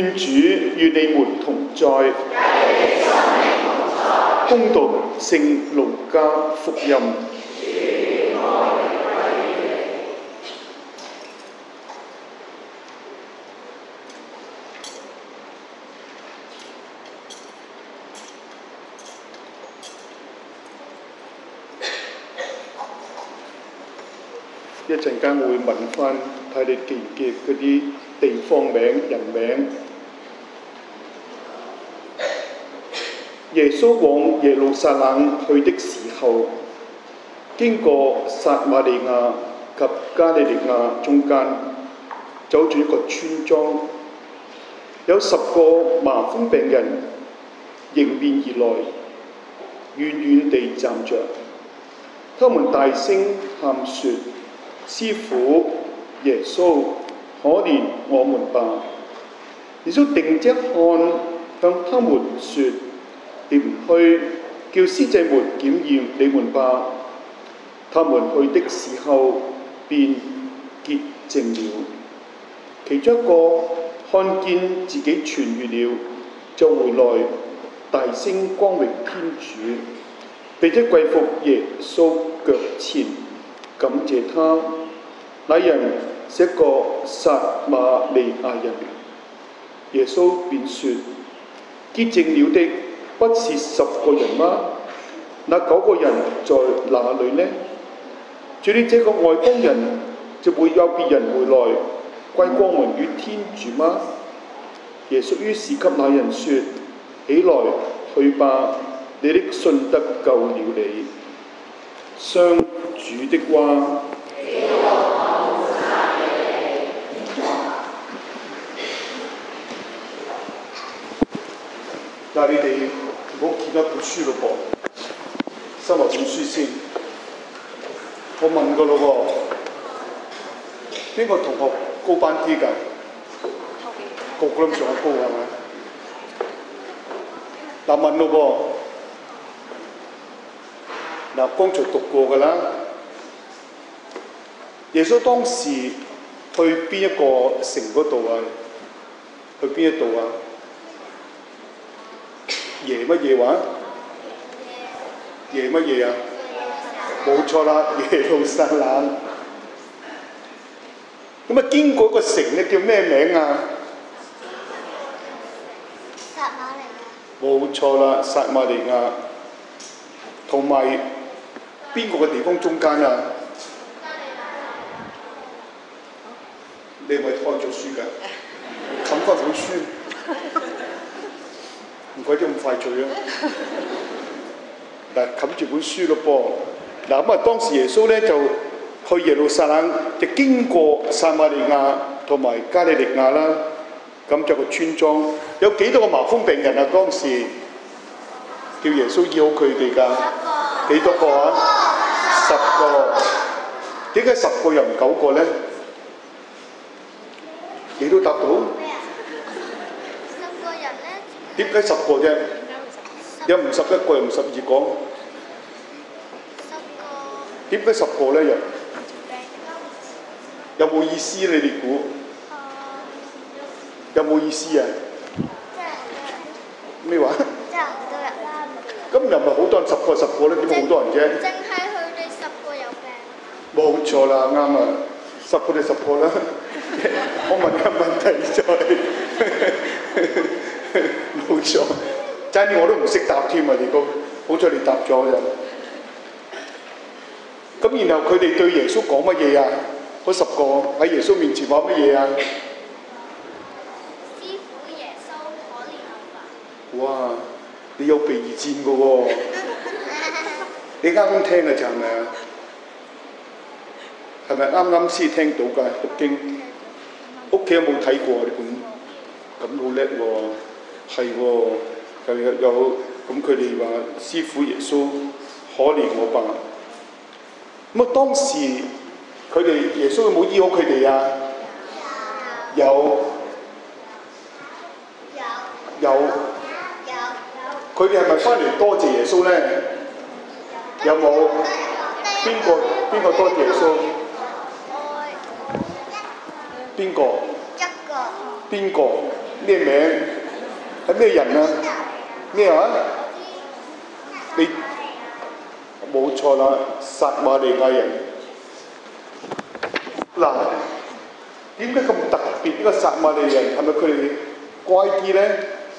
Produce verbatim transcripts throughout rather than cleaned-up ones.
願主與你們同在。恭讀聖路加福音。一陣間我會問翻睇你記唔記嗰啲地方名、人名。耶穌往耶路撒冷去的時候，經過撒瑪利亞及加利利亞中間，走住一個村莊，有十個麻風病人迎面而來，遠遠地站着，他們大聲喊說：師傅，耶穌，可憐我們吧！耶穌定睛看，向他們說：你們去，叫司祭們檢驗你們吧。他們去的時候，便潔淨了。其中一個看見自己痊癒了，就回來，大聲光榮天主，並且跪伏耶穌腳前，感謝他。那人是一個撒瑪利亞人。耶穌便說：潔淨了的不是十個人嗎？那九個人在哪裏呢？除了這個外邦人，就會有別人回來歸光榮於天主嗎？耶穌於是給那人說：起來，去吧，你的信德救了你。上主的話。嗱，你哋唔好見一本書咯噃，收埋本書先。我問過咯喎，邊個同學高班啲㗎？個個都上下高係咪？嗱，問咯噃，嗱，剛才讀過㗎啦。耶穌當時去邊一個城嗰度啊？去邊一度啊？耶乜嘢話？耶乜嘢啊？冇錯啦，耶路撒冷。咁啊，經過一個城咧，叫咩名啊？ 撒瑪利亞。 冇錯啦，撒瑪利亞。同埋邊個嘅地方中間啊？你係咪開咗書㗎？冚翻本書。唔怪得咁快脆啊！嗱，冚住本書咯噃。嗱咁啊，當時耶穌咧就去耶路撒冷，就經過撒瑪利亞同埋加利利亞啦。咁就個村莊有幾多個麻風病人啊？當時叫耶穌醫好佢哋㗎。幾多個啊？十個。點解十個又唔九個咧？你都答到？點解十個啫？有唔十一個又唔十二個？ 十個。 點解十個咧？又有冇意思？你哋估？有冇意思啊？咩話？ 即係好多人啦。 咁又唔係好多人，十個十個咧，點解好多人啫？ 淨係佢哋十個有病。 冇錯啦，啱啊！十個就十個啦。我問個問題再。冇錯，真係我都唔識答添啊！你個好彩你答咗就。咁然後佢哋對耶穌講乜嘢啊？嗰十個喺耶穌面前話乜嘢啊？ 師傅耶穌可憐我吧。 哇！你有備而戰嘅喎，你啱啱聽嘅就係咪啊？係咪啱啱先聽到㗎？讀經，屋企有冇睇過呢本？咁好叻喎！係喎，又有有咁佢哋話師傅耶穌可憐我吧。咁啊當時佢哋耶穌有冇醫好佢哋啊？有。有。有。佢哋係咪翻嚟多謝耶穌咧？有冇？邊個邊個多謝耶穌？邊個？ 一個。 邊個？ 咩名？係咩人啊？咩話？你冇錯啦，撒瑪利亞人。嗱，點解咁特別呢個撒瑪利人？係咪佢哋乖啲咧？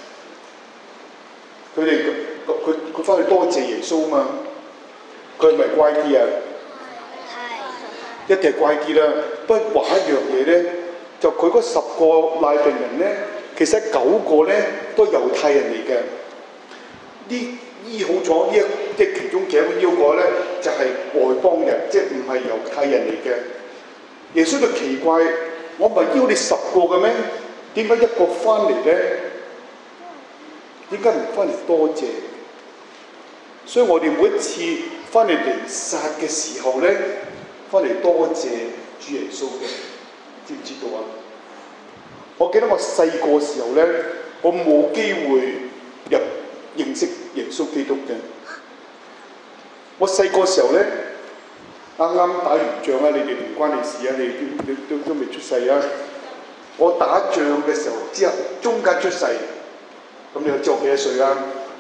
佢哋佢佢翻去多謝耶穌嘛？佢係咪乖啲啊？係。一定係乖啲啦。不過話一樣嘢咧，就佢嗰十個癩病人咧，其實九個咧都係猶太人嚟嘅。呢醫好咗呢一即係其中幾個醫好過咧，就係、是、外邦人，即係唔係猶太人嚟嘅。耶穌就奇怪，我唔係醫好你十個嘅咩？點解一個翻嚟咧？點解唔翻嚟多謝？所以我哋每一次翻嚟彌撒嘅時候咧，翻嚟多謝主耶穌嘅，知唔知道啊？我記得我細個時候咧，我冇機會入認識耶穌基督嘅。我細個時候咧，啱啱打完仗啊，你哋唔關你事啊，你你都都未出世啊。我打仗嘅時候之後，中間出世，咁你又知我幾多歲啊？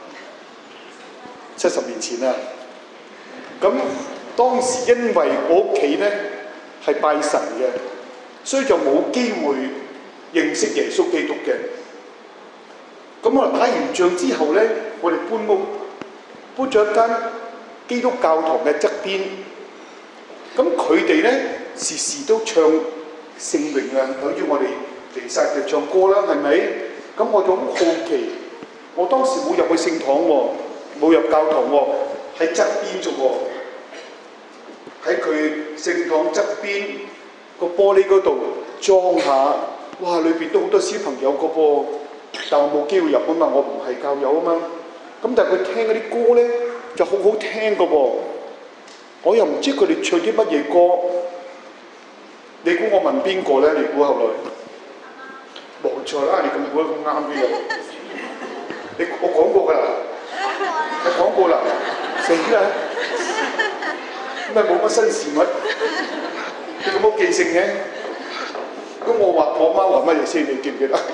七十年前啊。咁當時因為我屋企咧係拜神嘅，所以就冇機會認識耶穌基督嘅。咁我打完仗之後咧，我哋搬屋，搬咗一間基督教堂嘅側邊。咁佢哋咧時時都唱聖詠啊，等於我哋彌撒就唱歌啦，係咪？咁我就好好奇，我當時冇入去聖堂喎，冇入教堂喎，喺側邊啫喎，喺佢聖堂側邊個玻璃嗰度裝下，哇！裏邊都好多小朋友個噃，但我冇機會入啊嘛，我唔係教友啊嘛。咁但係佢聽嗰啲歌咧就好好聽個噃。我又唔知佢哋唱啲乜嘢歌，你估我問邊個咧？你估後來冇錯啦，你咁估得咁啱啲嘅。你我講過㗎啦，我講過啦，死啦！咁咪冇乜新事物，你咁冇記性嘅。咁我話我媽話乜嘢先？你記唔記得？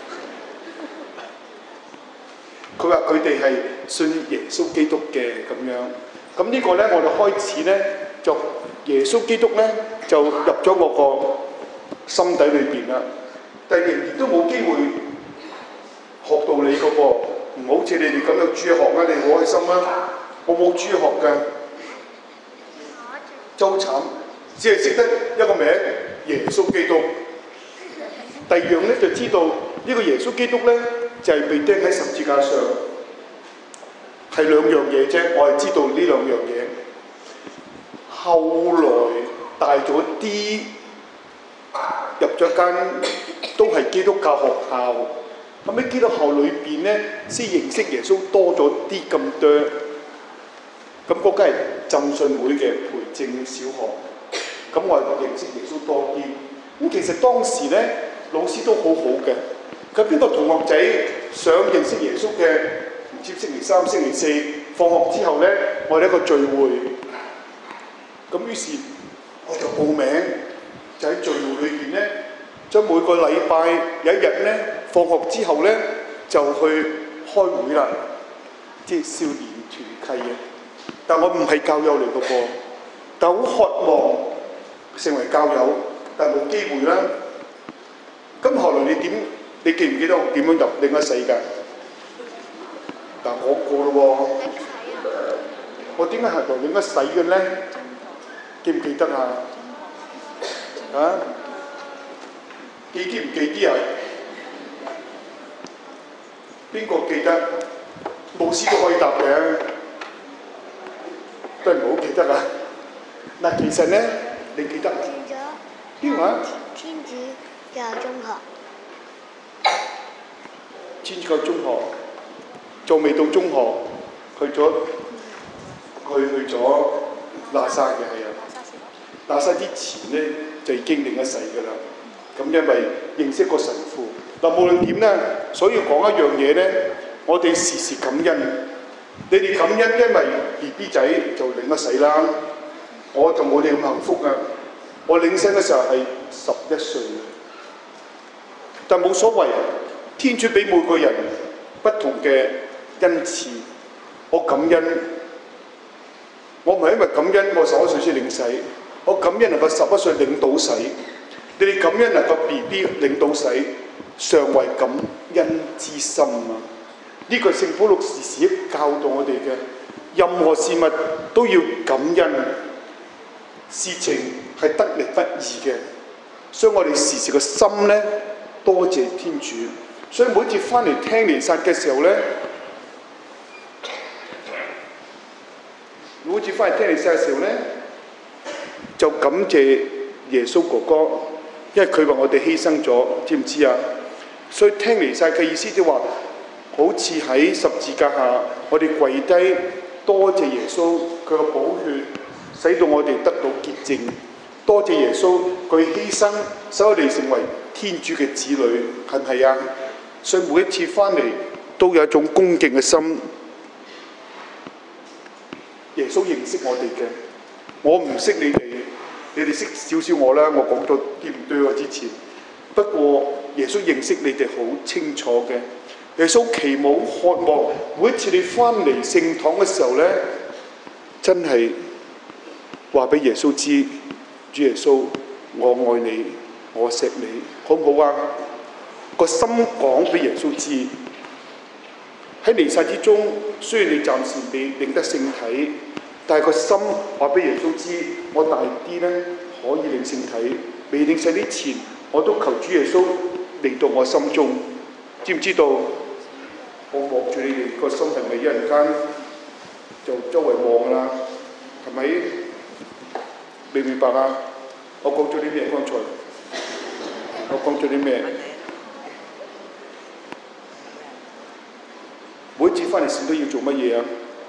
佢話佢哋係信耶穌基督嘅咁樣。咁呢個咧，我哋開始咧，就耶穌基督咧就入咗我個心底裏邊啦。但係仍然都冇機會學到你個噃，唔好似你哋咁有主學啊！你好開心啊！我冇主學㗎，就好慘，只係識得一個名耶穌基督。第二樣咧就知道呢個耶穌基督咧就係被釘喺十字架上。係兩樣嘢啫，我係知道呢兩樣嘢。後來大咗啲，入咗間都係基督教學校，咁喺基督教裏邊咧，先認識耶穌多咗啲咁多。咁嗰間係浸信會嘅培正小學，咁我係認識耶穌多啲。咁其實當時咧，老師都好好嘅。佢邊個同學仔想認識耶穌嘅？唔知星期三、星期四放學之後咧，我哋一個聚會，咁於是我就報名，就喺聚會裏邊咧，將每個禮拜有一日咧，放學之後咧就去開會啦，即係少年團契嘅。但我唔係教友嚟嘅噃，但好渴望成為教友，但冇機會啦。咁後來你點？你記唔記得我點樣入另一世界？但講過咯喎，我點解係同另一世嘅咧？記唔記得啊？啊？記啲唔記啲啊？邊個記得？牧師都可以答嘅，都係唔好記得啊！嗱，其實咧，你記得？記咗。邊話？天主教中學。天主教中學。仲未到中學，去咗去去咗喇沙嘅係啊，喇沙之前咧就已經另一世㗎啦。咁因為認識個神父，嗱無論點咧，所以講一樣嘢咧，我哋時時感恩。你哋感恩，因為 B B 仔就領一世啦，我就冇你咁幸福啊！我領洗嘅時候係十一歲，但冇所謂。 天主俾每個人不同嘅恩賜，我感恩。我唔係因為感恩我十一歲先領洗，我感恩能夠十一歲領到洗。你哋感恩能夠 B B 領到洗，尚為感恩之心啊！呢個聖保祿時時教導我哋嘅，任何事物都要感恩，事情係得嚟不易嘅，所以我哋時時個心咧多謝天主。所以每次翻嚟聽彌撒嘅時候咧，每次翻嚟聽彌撒嘅時候咧，就感謝耶穌哥哥，因為佢為我哋犧牲咗，知唔知啊？所以聽彌撒嘅意思即係話，好似喺十字架下，我哋跪低多謝耶穌佢嘅寶血，使到我哋得到潔淨。多謝耶穌佢犧牲，使我哋成為天主嘅子女，係唔係啊？所以每一次翻嚟都有一種恭敬嘅心。耶穌認識我哋嘅，我唔識你哋，你哋識少少我啦。我講咗啲唔對我之前，不過耶穌認識你哋好清楚嘅。耶穌期望渴望每一次你翻嚟聖堂嘅時候咧，真係話俾耶穌知，主耶穌，我愛你，我錫你，好唔好啊？個心講俾耶穌知。喺彌撒之中，雖然你暫時未領得聖體，但係個心話俾耶穌知，我大啲咧可以領聖體。未領洗之前，我都求主耶穌嚟到我心中，知唔知道？我望住你哋個心係咪一陣間就周圍望啦？係咪？明唔明白啊？我講咗啲咩？剛才我講咗啲咩？每一次翻嚟聖都要做乜嘢啊？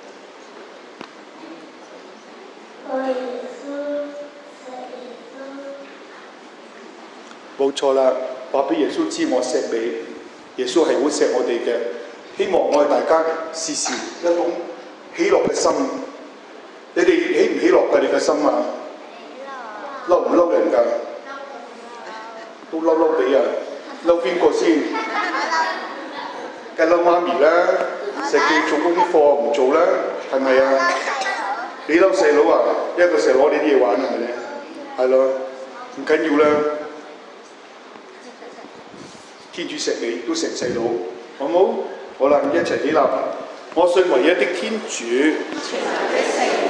冇錯啦，話俾耶穌知我錫你，耶穌係好錫我哋嘅。希望我哋大家時時一種喜樂嘅心。你哋喜唔喜樂㗎？你嘅心啊？嬲唔嬲人㗎？都嬲嬲你啊！嬲邊個先？梗係嬲媽咪啦！成日叫做功課唔做啦，係咪啊？你嬲細佬啊？一個成日攞你啲嘢玩係咪咧？係咯，唔緊要啦。天主錫你都錫細佬，好唔好？好啦，一齊起立。我信唯一的天主。